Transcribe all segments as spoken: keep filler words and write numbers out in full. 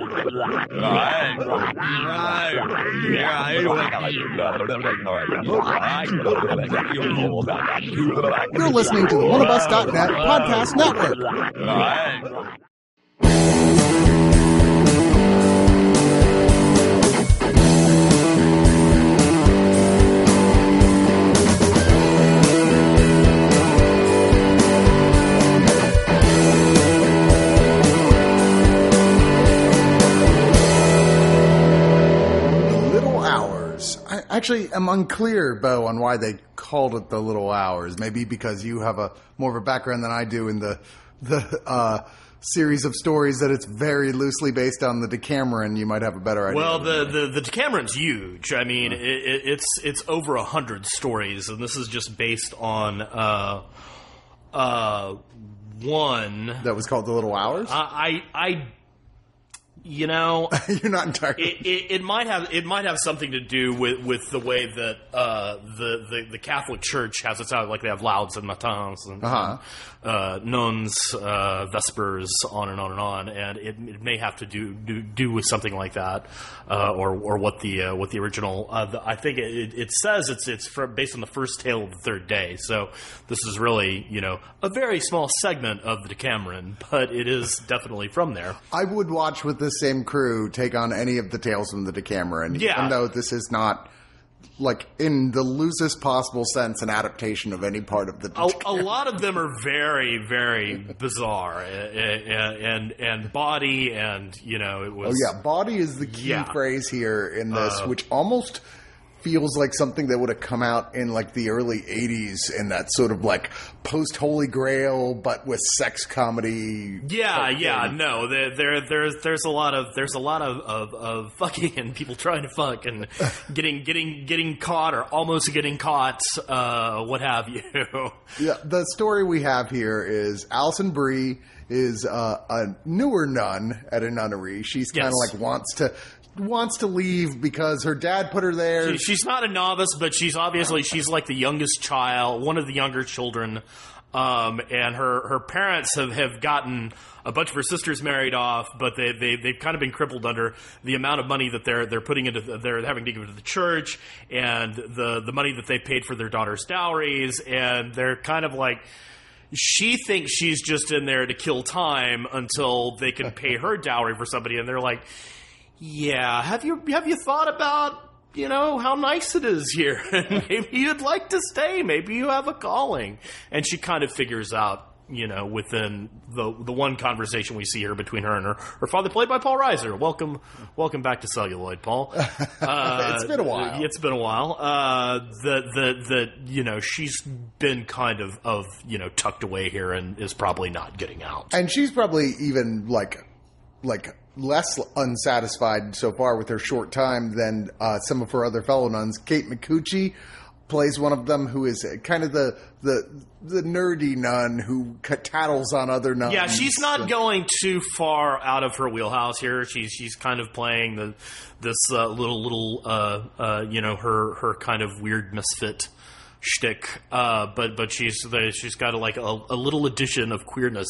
You're listening to the one of us dot net podcast network. Actually, I'm unclear, Bo, on why they called it The Little Hours. Maybe because you have a more of a background than I do in the the uh, series of stories that it's very loosely based on the Decameron. You might have a better idea. Well, the, the, the Decameron's huge. I mean, it, it, it's it's over a hundred stories, and this is just based on uh, uh, one that was called The Little Hours. I I. I You know, you're not entirely. It, it, it might have it might have something to do with, with the way that uh, the, the the Catholic Church has its out, like they have lauds and matins and uh-huh. uh, nuns, uh, vespers, on and on and on, and it, it may have to do do, do with something like that, uh, or or what the uh, what the original. Uh, the, I think it, it says it's it's for, based on the first tale of the third day. So this is really, you know, a very small segment of the Decameron, but it is definitely from there. I would watch with this same crew take on any of the tales from the Decameron, yeah. even though this is not, like, in the loosest possible sense, an adaptation of any part of the Decameron. A, a lot of them are very, very bizarre, and, and and body, and, you know, it was... Oh, yeah, body is the key yeah. phrase here in this, uh, which almost feels like something that would have come out in, like, the early eighties in that sort of, like, post-Holy Grail, but with sex comedy. Yeah, yeah, thing. no, there, there, there's, there's a lot of, there's a lot of, of, of fucking and people trying to fuck and getting, getting, getting caught or almost getting caught, uh, what have you. Yeah, the story we have here is Alison Brie is uh, a newer nun at a nunnery. She's kind of yes. like wants to. wants to leave because her dad put her there. She, she's not a novice, but she's obviously, she's like the youngest child, one of the younger children. Um, and her, her parents have, have gotten a bunch of her sisters married off, but they, they, they've kind of been crippled under the amount of money that they're, they're putting into, the, they're having to give to the church and the, the money that they paid for their daughter's dowries. And they're kind of like, she thinks she's just in there to kill time until they can pay her dowry for somebody. And they're like, yeah, have you have you thought about, you know, how nice it is here? Maybe you'd like to stay. Maybe you have a calling. And she kind of figures out, you know, within the the one conversation we see here between her and her, her father, played by Paul Reiser. Welcome welcome back to Celluloid, Paul. Uh, it's been a while. It's been a while. Uh, the, the, the, you know, she's been kind of, of, you know, tucked away here and is probably not getting out. And she's probably even, like, like... less unsatisfied so far with her short time than uh, some of her other fellow nuns. Kate Micucci plays one of them, who is kind of the the the nerdy nun who tattles on other nuns. Yeah, she's not going too far out of her wheelhouse here. She's she's kind of playing the this uh, little little uh, uh, you know, her her kind of weird misfit shtick, uh, but but she's she's got a, like a, a little addition of queerness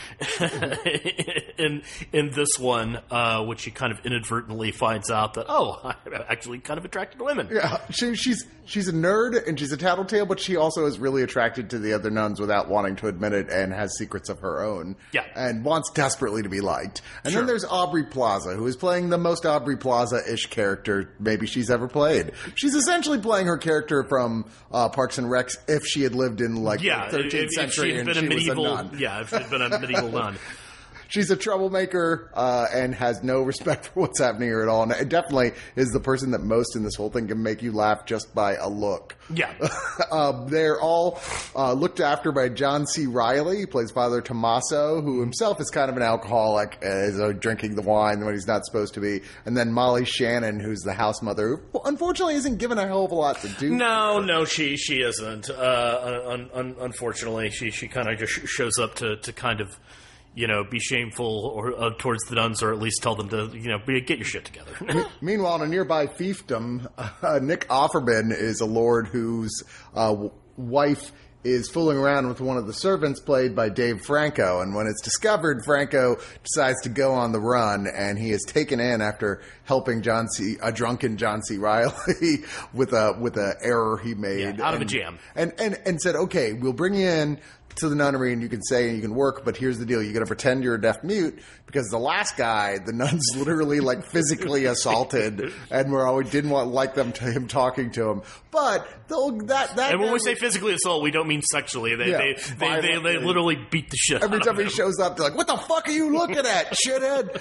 in in this one, uh, which she kind of inadvertently finds out that, oh, I'm actually kind of attracted to women. Yeah, she, she's she's a nerd and she's a tattletale, but she also is really attracted to the other nuns without wanting to admit it, and has secrets of her own. Yeah, and wants desperately to be liked. And sure. then there's Aubrey Plaza, who is playing the most Aubrey Plaza-ish character maybe she's ever played. She's essentially playing her character from uh, Parks and Rec if she had lived in like yeah, the thirteenth if, century if and been she a medieval, was a nun. Yeah, if she'd been a medieval nun. She's a troublemaker uh, and has no respect for what's happening here at all. And it definitely is the person that most in this whole thing can make you laugh just by a look. Yeah. uh, they're all uh, looked after by John C. Reilly. He plays Father Tommaso, who himself is kind of an alcoholic, uh, is uh, drinking the wine when he's not supposed to be. And then Molly Shannon, who's the house mother, who unfortunately isn't given a hell of a lot to do. No, no, she she isn't. Uh, un, un, unfortunately, she, she kind of just shows up to, to kind of, you know, be shameful or uh, towards the nuns, or at least tell them to, you know, be, get your shit together. Meanwhile, in a nearby fiefdom, uh, Nick Offerman is a lord whose uh, wife is fooling around with one of the servants played by Dave Franco. And when it's discovered, Franco decides to go on the run, and he is taken in after helping John C. a drunken John C. Reilly with a with a error he made yeah, out and, of a jam, and and and said, "Okay, we'll bring you in to the nunnery, and you can say and you can work, but here's the deal: you got to pretend you're a deaf mute, because the last guy, the nuns literally like physically assaulted, and we're always didn't want like them to him talking to him. But that that and when we was, say physically assault, we don't mean sexually. They Yeah, they, they, they they literally beat the shit. Every out time of he him. shows up, they're like, "What the fuck are you looking at, shithead?"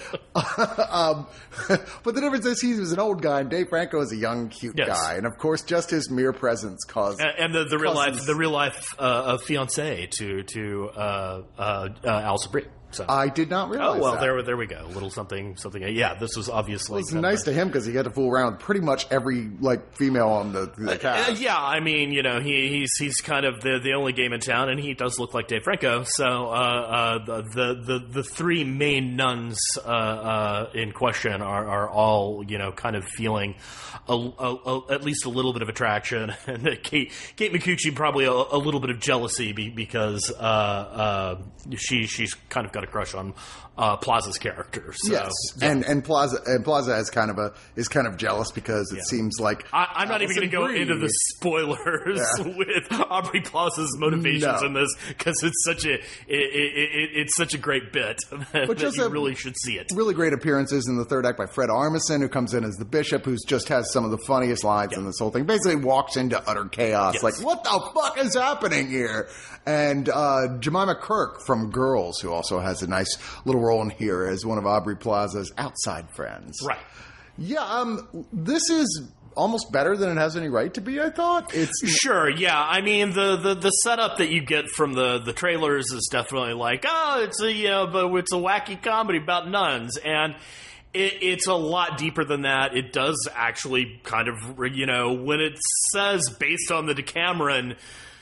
um, but the difference is he was an old guy, and Dave Franco is a young, cute Yes. guy, and of course, just his mere presence caused And, and the, the real causes- life the real life uh, uh, fiance to to uh, uh, uh, Alison Brie. So. I did not realize. Oh well, that. there, there we go. A little something, something. Yeah, this was obviously. It's kind of nice a- to him because he had to fool around with pretty much every like female on the, the Uh, cast. yeah, I mean, you know, he, he's he's kind of the the only game in town, and he does look like Dave Franco. So uh, uh, the, the the the three main nuns uh, uh, in question are, are all you know kind of feeling a, a, a, at least a little bit of attraction, and Kate Kate Micucci probably a, a little bit of jealousy be, because uh, uh, she she's kind of got a crush on uh, Plaza's character. So, Yes, yeah. and and Plaza and Plaza is kind of a is kind of jealous because it Yeah. seems like I, I'm not even going to go Alison into Brie- the spoilers Yeah. with Aubrey Plaza's motivations No. in this because it's such a it, it, it, it's such a great bit that, that just you a- really should see it. really great appearances in the third act by Fred Armisen, who comes in as the bishop, who just has some of the funniest lines in this whole thing. Basically, walks into utter chaos, Yes. like "What the fuck is happening here?" And uh, Jemima Kirk from Girls, who also has a nice little role in here as one of Aubrey Plaza's outside friends. Right. Yeah. Um. This is almost better than it has any right to be. I thought it's. Sure, yeah. I mean, the, the, the setup that you get from the, the trailers is definitely like, oh, it's a you know, but it's a wacky comedy about nuns, and it, it's a lot deeper than that. It does actually kind of, you know, when it says based on the Decameron.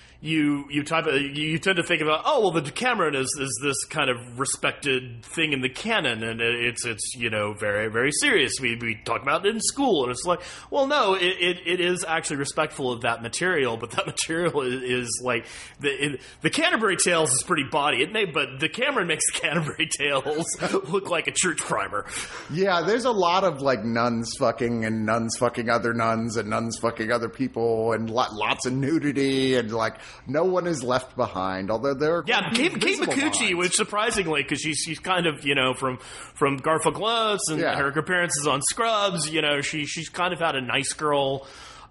You you type you tend to think about, oh well, the Decameron is, is this kind of respected thing in the canon, and it's it's you know very very serious. We we talk about it in school, and it's like, well, no, it it, it is actually respectful of that material, but that material is, is like the it, the Canterbury Tales is pretty bawdy. It may, but Decameron makes the Canterbury Tales look like a church primer. Yeah, there's a lot of like nuns fucking and nuns fucking other nuns and nuns fucking other people and lo- lots of nudity and like no one is left behind. Although there are Yeah, Kate, Kate visible Micucci, lines. which surprisingly, because she's she's kind of you know from from Garfunkel Oates and Yeah. her appearances on Scrubs, you know she she's kind of had a nice girl,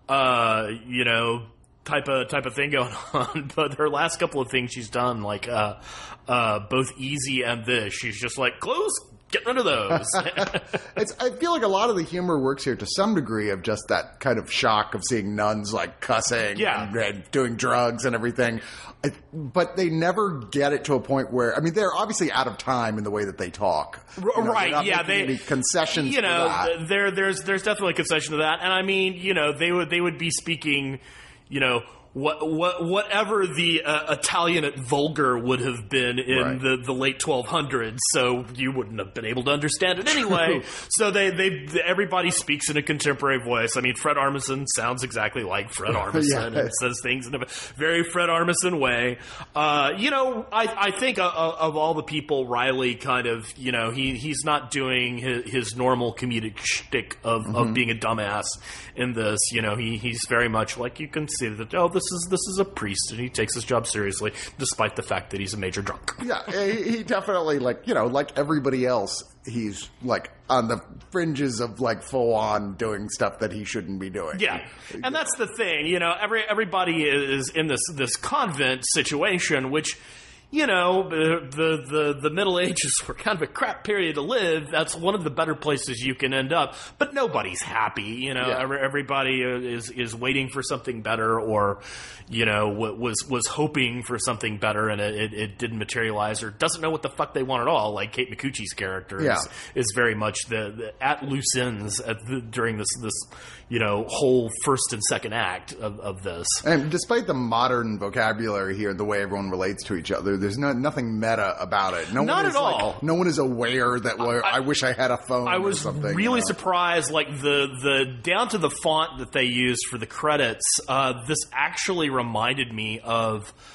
uh, you know. Type of type of thing going on, but her last couple of things she's done, like uh, uh, both Easy and this, she's just like clothes, get rid of those. It's, I feel like a lot of the humor works here to some degree of just that kind of shock of seeing nuns like cussing Yeah. and, and doing drugs and everything. I, but they never get it to a point where, I mean, they're obviously out of time in the way that they talk. You know, they're right? not Yeah, making they any concessions. You know, for that. th- there there's there's definitely a concession to that, and I mean, you know, they would they would be speaking, you know. What, what, whatever the uh, Italianate vulgar would have been in Right. the, the late twelve hundreds, so you wouldn't have been able to understand it anyway. So they, they everybody speaks in a contemporary voice. I mean, Fred Armisen sounds exactly like Fred Armisen Yeah. and says things in a very Fred Armisen way. Uh, you know, I, I think of, of all the people, Riley kind of, you know, he he's not doing his, his normal comedic shtick of, Mm-hmm. of being a dumbass in this. You know, he he's very much like, you can see that, oh, this is this is a priest and he takes his job seriously, despite the fact that he's a major drunk. Yeah, he, he definitely, like, you know, like everybody else, he's, like, on the fringes of, like, full-on doing stuff that he shouldn't be doing. Yeah, and that's the thing. You know, every everybody is in this this convent situation, which, you know, the, the the the Middle Ages were kind of a crap period to live. That's one of the better places you can end up. But nobody's happy. You know, Yeah. every, everybody is is waiting for something better, or, you know, was was hoping for something better, and it, it, it didn't materialize, or doesn't know what the fuck they want at all. Like Kate Micucci's character Yeah. is, is very much the, the at loose ends at the, during this this you know whole first and second act of, of this. And despite the modern vocabulary here, the way everyone relates to each other, there's no, nothing meta about it. No Not one is at like- all. no one is aware that well, I, I- wish I had a phone I or was something. really you know? surprised, like the the down to the font that they used for the credits. Uh, this actually reminded me of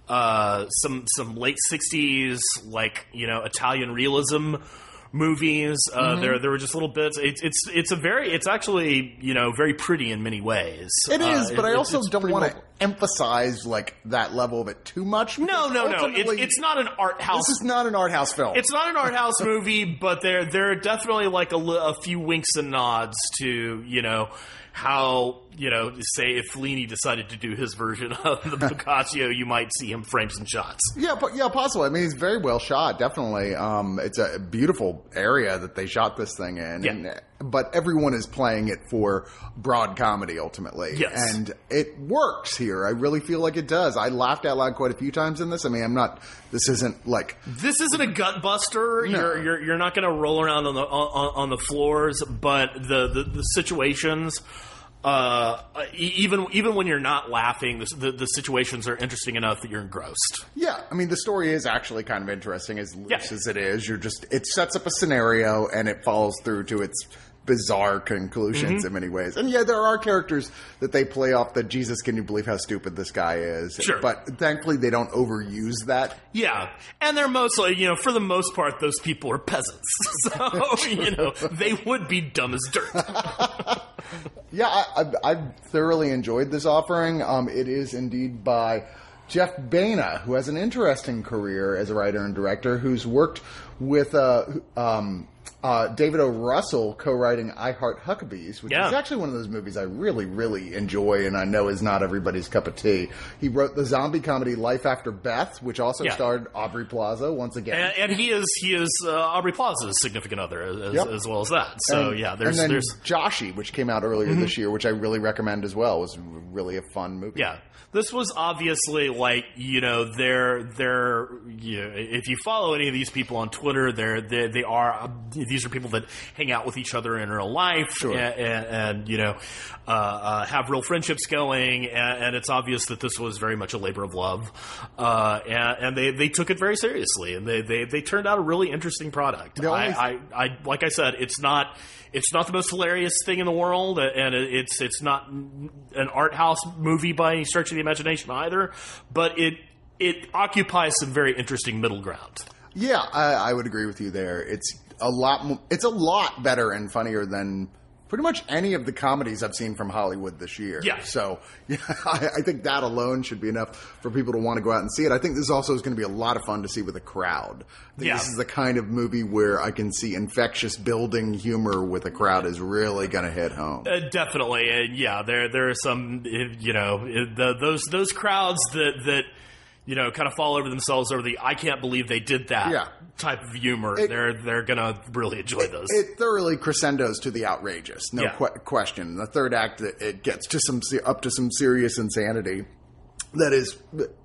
uh, some some late sixties, like, you know, Italian realism movies. Uh, mm-hmm. There there were just little bits. It's it's it's a very it's actually, you know, very pretty in many ways. It is, uh, but it, I also don't want to well, emphasize like that level of it too much. No, no, no. It's it's not an art house. This is not an art house film. It's not an art house movie, but there there are definitely like a, a few winks and nods to, you know, how, you know, say if Fellini decided to do his version of the Boccaccio, you might see him frame some shots. Yeah, but yeah, possible. I mean, it's very well shot, definitely. Um, it's a beautiful area that they shot this thing in. Yeah. And, but everyone is playing it for broad comedy, ultimately. Yes. And it works here. I really feel like it does. I laughed out loud quite a few times in this. I mean, I'm not, this isn't like... This isn't a gut buster. No. You're, you're, you're not going to roll around on the, on, on the floors, but the, the, the situations... Uh, even even when you're not laughing, the, the the situations are interesting enough that you're engrossed. Yeah, I mean, the story is actually kind of interesting, as loose yeah. as it is. You're just it sets up a scenario and it follows through to its bizarre conclusions mm-hmm. in many ways. And yeah, there are characters that they play off that, Jesus, can you believe how stupid this guy is? Sure. But thankfully they don't overuse that. Yeah. And they're mostly, you know, for the most part, those people are peasants. So, you know, they would be dumb as dirt. Yeah, I, I, I thoroughly enjoyed this offering. Um, it is indeed by Jeff Baena, who has an interesting career as a writer and director, who's worked with uh, um, uh, David O. Russell co-writing I Heart Huckabees, which yeah. is actually one of those movies I really, really enjoy and I know is not everybody's cup of tea. He wrote the zombie comedy Life After Beth, which also yeah. starred Aubrey Plaza once again. And, and he is he is uh, Aubrey Plaza's significant other as, yep. as well as that. So, and, yeah, there's... And then there's... Joshy, which came out earlier mm-hmm. this year, which I really recommend as well, was really a fun movie. Yeah. This was obviously like, you know, they're, they're, you know, if you follow any of these people on Twitter, they're, they they are, these are people that hang out with each other in real life sure. and, and, and, you know, uh, uh, have real friendships going. And, and it's obvious that this was very much a labor of love. Uh, and, and they, they took it very seriously and they, they, they turned out a really interesting product. The I, I, I, like I said, it's not, It's not the most hilarious thing in the world, and it's it's not an art house movie by any stretch of the imagination either. But it it occupies some very interesting middle ground. Yeah, I, I would agree with you there. It's a lot. Mo- it's a lot better and funnier than pretty much any of the comedies I've seen from Hollywood this year. Yeah. So yeah, I, I think that alone should be enough for people to want to go out and see it. I think this also is going to be a lot of fun to see with a crowd. I think yeah. this is the kind of movie where I can see infectious building humor with a crowd is really going to hit home. Uh, definitely. And yeah, there there are some, you know, the, those those crowds that, that you know, kind of fall over themselves over the I can't believe they did that yeah. type of humor. It, they're they're going to really enjoy it, those. It thoroughly crescendos to the outrageous, no yeah. que- question. The third act, it gets to some up to some serious insanity that is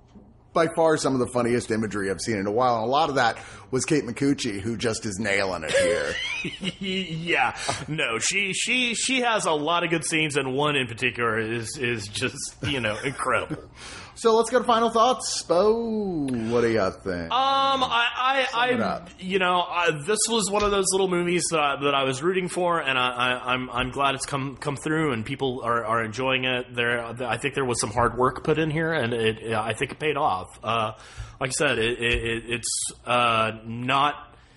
by far some of the funniest imagery I've seen in a while. And a lot of that was Kate Micucci, who just is nailing it here. yeah, no, she she she has a lot of good scenes, and one in particular is is just, you know, incredible. So let's go to final thoughts. Bo, what do you think? Um, I, I, I you know, I, this was one of those little movies that I, that I was rooting for, and I, I, I'm I'm glad it's come come through, and people are, are enjoying it. There, I think there was some hard work put in here, and it, I think it paid off. Uh, like I said, it, it, it's uh, not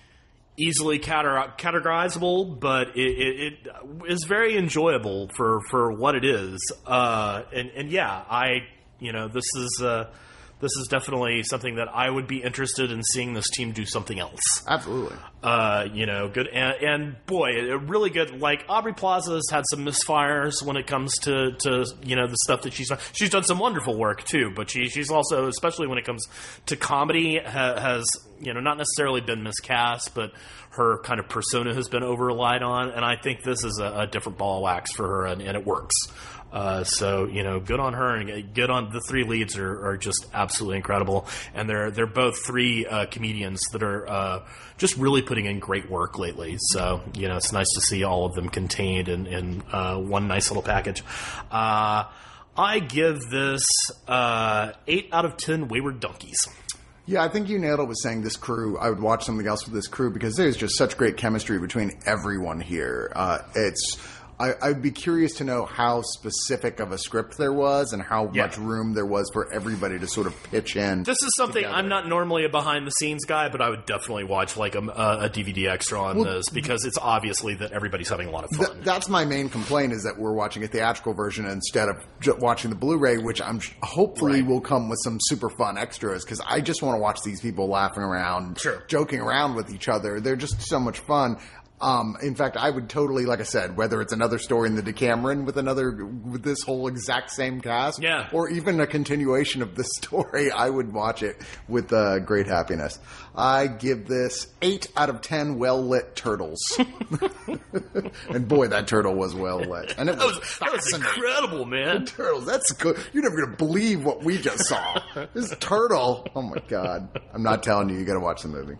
easily categorizable, but it, it, it is very enjoyable for, for what it is. Uh, and, and yeah, I. You know, this is uh, this is definitely something that I would be interested in seeing this team do something else. Absolutely. Uh, you know, good. And, and boy, it, really good. Like, Aubrey Plaza has had some misfires when it comes to, to, you know, the stuff that she's done. She's done some wonderful work, too. But she she's also, especially when it comes to comedy, ha, has, you know, not necessarily been miscast, but her kind of persona has been over-relied on. And I think this is a, a different ball of wax for her, and, and it works. Uh, so, you know, good on her, and good on the three leads are, are just absolutely incredible. And they're they're both three uh, comedians that are uh, just really putting in great work lately. So, you know, it's nice to see all of them contained in, in uh, one nice little package. Uh, I give this uh, eight out of ten wayward donkeys. Yeah, I think you nailed it with saying this crew. I would watch something else with this crew because there's just such great chemistry between everyone here. Uh, it's I, I'd be curious to know how specific of a script there was and how Yeah. much room there was for everybody to sort of pitch in. This is something together. I'm not normally a behind the scenes guy, but I would definitely watch like a, a D V D extra on Well, this because it's obviously that everybody's having a lot of Th- fun. that's my main complaint is that we're watching a theatrical version instead of j- watching the Blu-ray, which I'm sh- hopefully Right. will come with some super fun extras because I just want to watch these people laughing around, Sure. joking around with each other. They're just so much fun. Um, in fact, I would totally, like I said, whether it's another story in the Decameron with another with this whole exact same cast, Yeah. or even a continuation of this story, I would watch it with uh, great happiness. I give this eight out of ten well-lit turtles. And boy, that turtle was well-lit. And it That was, was, that was fascinating. incredible, man. Turtles, that's good. You're never going to believe what we just saw. This turtle. Oh my God. I'm not telling you, you got to watch the movie.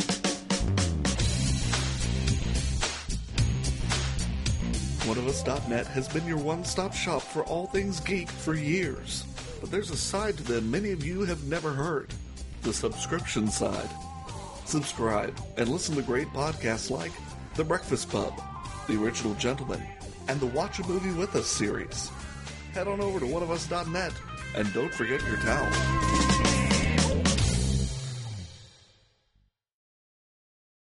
One of Us dot net has been your one-stop shop for all things geek for years. But there's a side to them many of you have never heard. The subscription side. Subscribe and listen to great podcasts like The Breakfast Pub, The Original Gentleman, and the Watch a Movie With Us series. Head on over to one of us dot net and don't forget your towel.